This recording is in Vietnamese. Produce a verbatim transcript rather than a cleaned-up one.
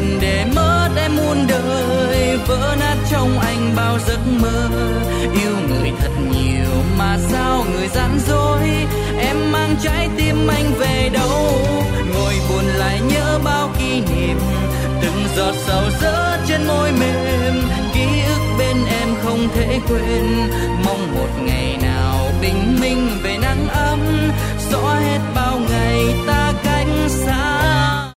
cần để mất em muôn đời, vỡ nát trong anh bao giấc mơ. Yêu người thật nhiều mà sao người gian dối, em mang trái tim anh về đâu. Ngồi buồn lại nhớ bao kỷ niệm, từng giọt sầu rớt trên môi mềm. Ký ức bên em không thể quên, mong một ngày